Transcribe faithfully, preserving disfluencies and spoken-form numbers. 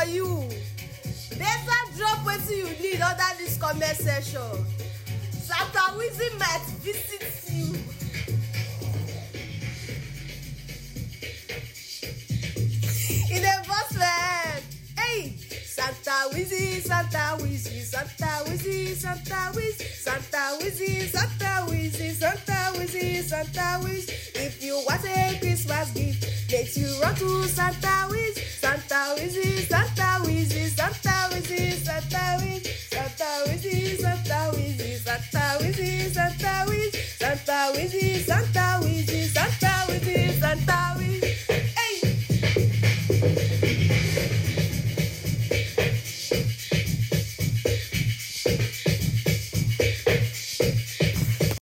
for you. Better drop wetin you need under this comment section. Santa Wizzy might visit you. In a bus man. Hey, Santa Wizzy, Santa Wizzy, Santa Wizzy, Santa Wizzy, Santa Wizzy, Santa Wizzy, Santa Wizzy, Santa Wizzy. If you want a Christmas gift, make you run to Santa Wizzy, Santa Wizzy, Santa Wizzy, Santa Wizzy, Santa Wizzy, Santa Wizzy, Santa Wizzy, Santa Wizzy, Santa Wizzy, Santa Wizzy, Santa